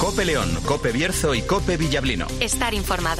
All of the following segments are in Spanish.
COPE León, COPE Bierzo y COPE Villablino. Estar informado.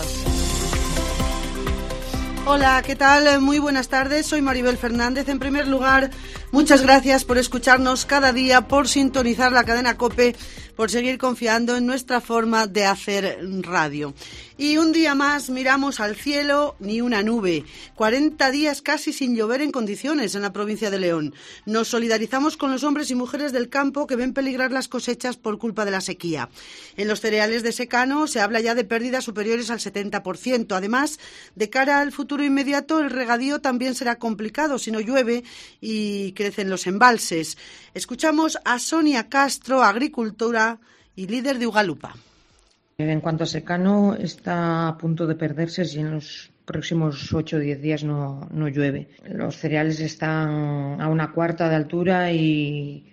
Hola, ¿qué tal? Muy buenas tardes, soy Maribel Fernández. En primer lugar, muchas gracias por escucharnos cada día, por sintonizar la cadena COPE, por seguir confiando en nuestra forma de hacer radio. Y un día más miramos al cielo, ni una nube. 40 días casi sin llover en condiciones en la provincia de León. Nos solidarizamos con los hombres y mujeres del campo que ven peligrar las cosechas por culpa de la sequía. En los cereales de secano se habla ya de pérdidas superiores al 70%. Además, de cara al futuro inmediato, el regadío también será complicado si no llueve y crecen los embalses. Escuchamos a Sonia Castro, agricultora y líder de Ugalupa. En cuanto a secano, está a punto de perderse si en los próximos 8 o 10 días no llueve. Los cereales están a 1/4 de altura y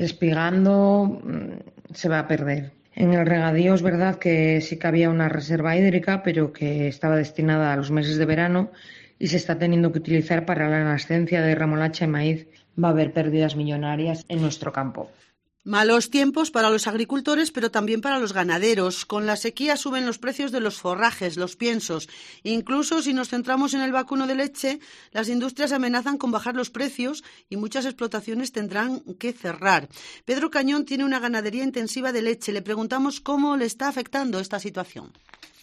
espigando se va a perder. En el regadío es verdad que sí que había una reserva hídrica, pero que estaba destinada a los meses de verano y se está teniendo que utilizar para la nascencia de remolacha y maíz. Va a haber pérdidas millonarias en nuestro campo. Malos tiempos para los agricultores, pero también para los ganaderos. Con la sequía suben los precios de los forrajes, los piensos. Incluso si nos centramos en el vacuno de leche, las industrias amenazan con bajar los precios y muchas explotaciones tendrán que cerrar. Pedro Cañón tiene una ganadería intensiva de leche. Le preguntamos cómo le está afectando esta situación.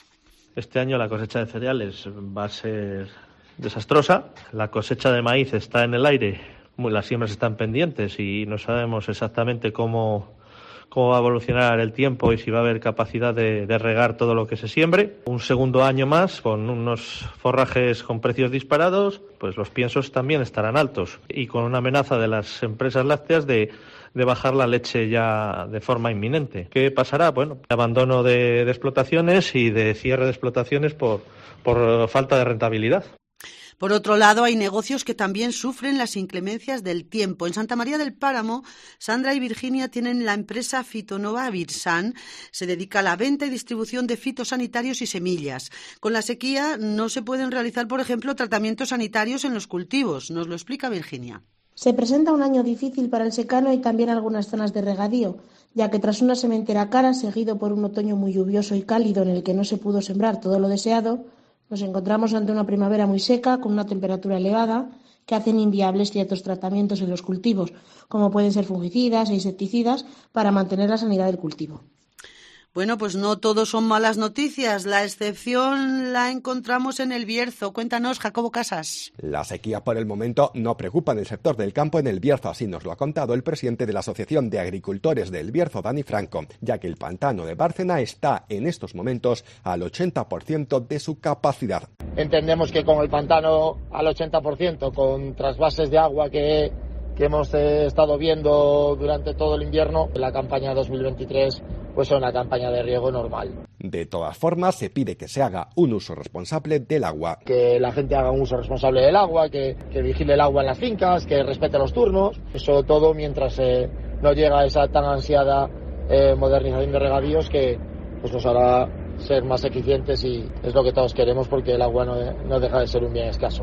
Este año la cosecha de cereales va a ser desastrosa. La cosecha de maíz está en el aire. Las siembras están pendientes y no sabemos exactamente cómo va a evolucionar el tiempo y si va a haber capacidad de regar todo lo que se siembre. Un segundo año más con unos forrajes con precios disparados, pues los piensos también estarán altos y con una amenaza de las empresas lácteas de bajar la leche ya de forma inminente. ¿Qué pasará? Bueno, abandono de explotaciones y de cierre de explotaciones por falta de rentabilidad. Por otro lado, hay negocios que también sufren las inclemencias del tiempo. En Santa María del Páramo, Sandra y Virginia tienen la empresa Fitonova Virsan. Se dedica a la venta y distribución de fitosanitarios y semillas. Con la sequía no se pueden realizar, por ejemplo, tratamientos sanitarios en los cultivos. Nos lo explica Virginia. Se presenta un año difícil para el secano y también algunas zonas de regadío, ya que tras una sementera cara, seguido por un otoño muy lluvioso y cálido en el que no se pudo sembrar todo lo deseado, nos encontramos ante una primavera muy seca, con una temperatura elevada, que hacen inviables ciertos tratamientos en los cultivos, como pueden ser fungicidas e insecticidas, para mantener la sanidad del cultivo. Bueno, pues no todo son malas noticias. La excepción la encontramos en el Bierzo. Cuéntanos, Jacobo Casas. La sequía por el momento no preocupa en el sector del campo en el Bierzo, así nos lo ha contado el presidente de la Asociación de Agricultores del Bierzo, Dani Franco, ya que el pantano de Bárcena está en estos momentos al 80% de su capacidad. Entendemos que con el pantano al 80%, con trasvases de agua que hemos estado viendo durante todo el invierno, la campaña 2023 pues es una campaña de riego normal. De todas formas, se pide que se haga un uso responsable del agua. Que la gente haga un uso responsable del agua, que vigile el agua en las fincas, que respete los turnos, eso todo mientras no llega esa tan ansiada modernización de regadíos que pues nos hará ser más eficientes y es lo que todos queremos porque el agua no deja de ser un bien escaso.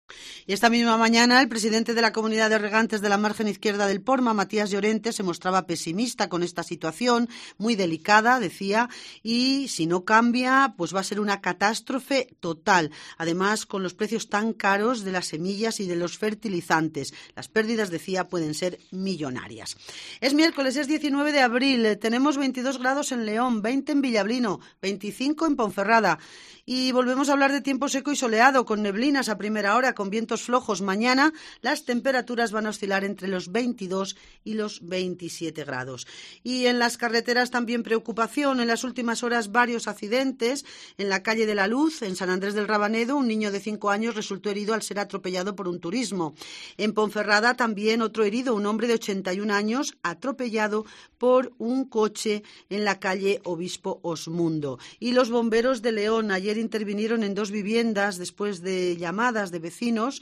Y esta misma mañana el presidente de la Comunidad de Regantes de la margen izquierda del Porma, Matías Llorente, se mostraba pesimista con esta situación, muy delicada, decía, y si no cambia, pues va a ser una catástrofe total. Además, con los precios tan caros de las semillas y de los fertilizantes, las pérdidas, decía, pueden ser millonarias. Es miércoles, es 19 de abril, tenemos 22 grados en León, 20 en Villablino, 25 en Ponferrada. Y volvemos a hablar de tiempo seco y soleado, con neblinas a primera hora, con vientos flojos. Mañana las temperaturas van a oscilar entre los 22 y los 27 grados. Y en las carreteras también preocupación. En las últimas horas varios accidentes. En la calle de la Luz, en San Andrés del Rabanedo, un niño de 5 años resultó herido al ser atropellado por un turismo. En Ponferrada también otro herido, un hombre de 81 años, atropellado por un coche en la calle Obispo Osmundo. Y los bomberos de León ayer intervinieron en 2 viviendas después de llamadas de vecinos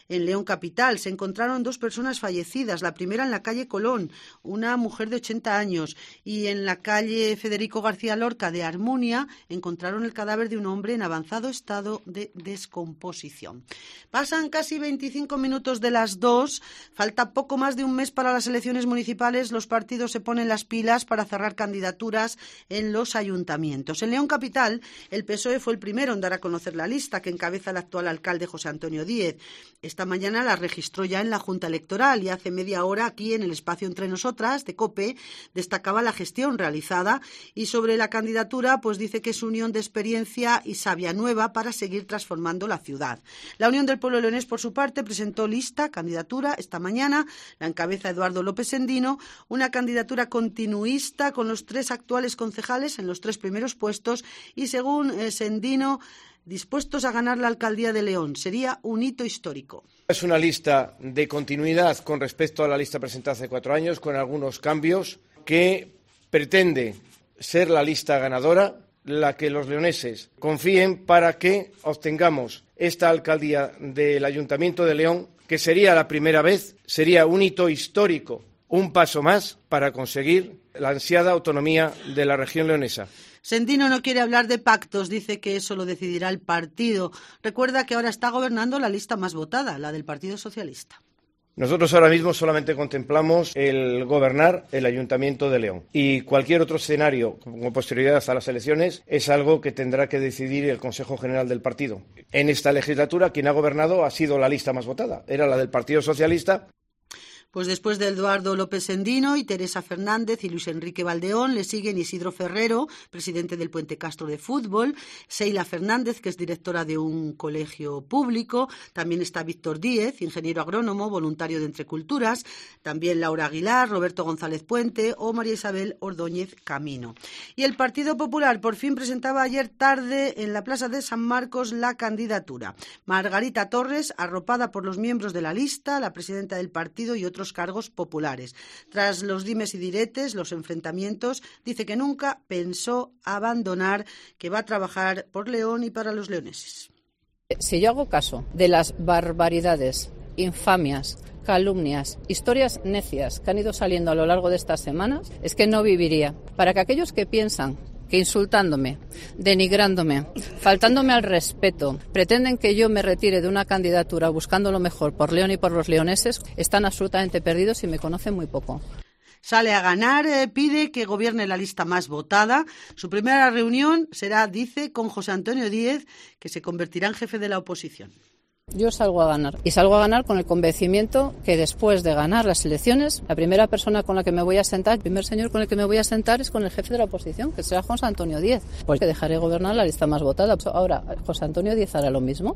en León capital. Se encontraron 2 personas fallecidas, la primera en la calle Colón, una mujer de 80 años, y en la calle Federico García Lorca de Armunia encontraron el cadáver de un hombre en avanzado estado de descomposición. Pasan casi 25 minutos de las 2, falta poco más de un mes para las elecciones municipales. Los partidos se ponen las pilas para cerrar candidaturas en los ayuntamientos. En León capital, el PSOE fue el primero en dar a conocer la lista que encabeza el actual alcalde José Antonio Díez. Esta mañana la registró ya en la Junta Electoral y hace media hora aquí en el espacio Entre Nosotras de COPE destacaba la gestión realizada y sobre la candidatura pues dice que es unión de experiencia y savia nueva para seguir transformando la ciudad. La Unión del Pueblo Leonés, por su parte, presentó lista, candidatura, esta mañana. La encabeza Eduardo López Sendino, una candidatura continuista con los 3 actuales concejales en los 3 primeros puestos y, según Sendino, dispuestos a ganar la alcaldía de León. Sería un hito histórico. Es una lista de continuidad con respecto a la lista presentada hace 4 años, con algunos cambios, que pretende ser la lista ganadora, la que los leoneses confíen para que obtengamos esta alcaldía del Ayuntamiento de León, que sería la primera vez, sería un hito histórico, un paso más para conseguir la ansiada autonomía de la región leonesa. Sendino no quiere hablar de pactos, dice que eso lo decidirá el partido. Recuerda que ahora está gobernando la lista más votada, la del Partido Socialista. Nosotros ahora mismo solamente contemplamos el gobernar el Ayuntamiento de León y cualquier otro escenario con posterioridad a las elecciones es algo que tendrá que decidir el Consejo General del partido. En esta legislatura quien ha gobernado ha sido la lista más votada, era la del Partido Socialista. Pues después de Eduardo López Sendino y Teresa Fernández y Luis Enrique Valdeón, le siguen Isidro Ferrero, presidente del Puente Castro de Fútbol, Seila Fernández, que es directora de un colegio público, también está Víctor Díez, ingeniero agrónomo, voluntario de Entre Culturas, también Laura Aguilar, Roberto González Puente o María Isabel Ordóñez Camino. Y el Partido Popular por fin presentaba ayer tarde en la Plaza de San Marcos la candidatura. Margarita Torres, arropada por los miembros de la lista, la presidenta del partido y otros cargos populares. Tras los dimes y diretes, los enfrentamientos, dice que nunca pensó abandonar, que va a trabajar por León y para los leoneses. Si yo hago caso de las barbaridades, infamias, calumnias, historias necias que han ido saliendo a lo largo de estas semanas, es que no viviría. Para que aquellos que piensan que insultándome, denigrándome, faltándome al respeto, pretenden que yo me retire de una candidatura buscando lo mejor por León y por los leoneses, están absolutamente perdidos y me conocen muy poco. Sale a ganar, pide que gobierne la lista más votada. Su primera reunión será, dice, con José Antonio Díez, que se convertirá en jefe de la oposición. Yo salgo a ganar. Y salgo a ganar con el convencimiento que después de ganar las elecciones, la primera persona con la que me voy a sentar, el primer señor con el que me voy a sentar es con el jefe de la oposición, que será José Antonio Díez. Pues que dejaré gobernar la lista más votada. Ahora, ¿José Antonio Díez hará lo mismo?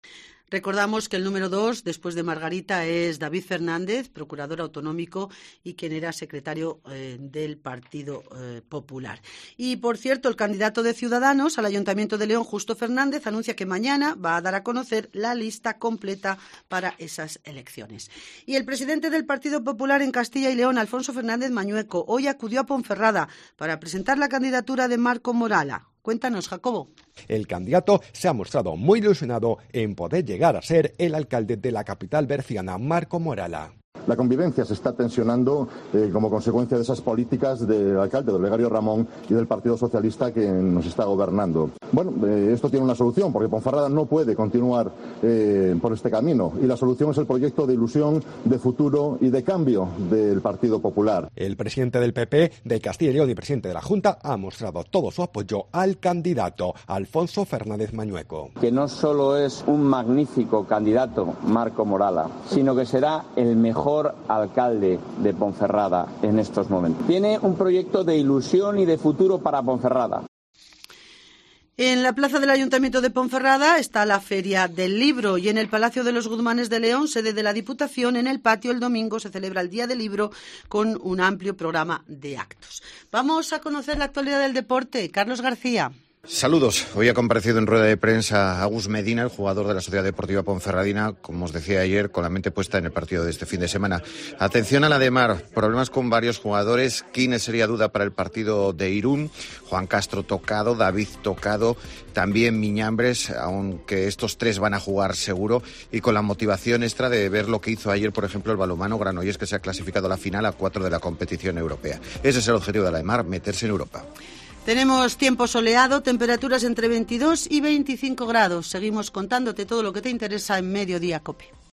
Recordamos que el número 2, después de Margarita, es David Fernández, procurador autonómico y quien era secretario del Partido Popular. Y, por cierto, el candidato de Ciudadanos al Ayuntamiento de León, Justo Fernández, anuncia que mañana va a dar a conocer la lista completa para esas elecciones. Y el presidente del Partido Popular en Castilla y León, Alfonso Fernández Mañueco, hoy acudió a Ponferrada para presentar la candidatura de Marco Morala. Cuéntanos, Jacobo. El candidato se ha mostrado muy ilusionado en poder llegar a ser el alcalde de la capital berciana, Marco Morala. La convivencia se está tensionando como consecuencia de esas políticas del alcalde, de Olegario Ramón, y del Partido Socialista que nos está gobernando. Bueno, esto tiene una solución, porque Ponferrada no puede continuar por este camino, y la solución es el proyecto de ilusión, de futuro y de cambio del Partido Popular. El presidente del PP de Castilla y León y presidente de la Junta ha mostrado todo su apoyo al candidato Alfonso Fernández Mañueco. Que no solo es un magnífico candidato, Marco Morala, sino que será el mejor alcalde de Ponferrada en estos momentos. Tiene un proyecto de ilusión y de futuro para Ponferrada. En la plaza del Ayuntamiento de Ponferrada está la Feria del Libro y en el Palacio de los Guzmanes de León, sede de la Diputación, en el patio el domingo se celebra el Día del Libro con un amplio programa de actos. Vamos a conocer la actualidad del deporte. Carlos García. Saludos. Hoy ha comparecido en rueda de prensa Agus Medina, el jugador de la Sociedad Deportiva Ponferradina, como os decía ayer, con la mente puesta en el partido de este fin de semana. Atención a la de Mar, problemas con varios jugadores. Quines sería duda para el partido de Irún, Juan Castro tocado, David tocado, también Miñambres, aunque estos tres van a jugar seguro, y con la motivación extra de ver lo que hizo ayer, por ejemplo, el balonmano Granollers, que se ha clasificado a la final a 4 de la competición europea. Ese es el objetivo de la de Mar, meterse en Europa. Tenemos tiempo soleado, temperaturas entre 22 y 25 grados. Seguimos contándote todo lo que te interesa en Mediodía COPE.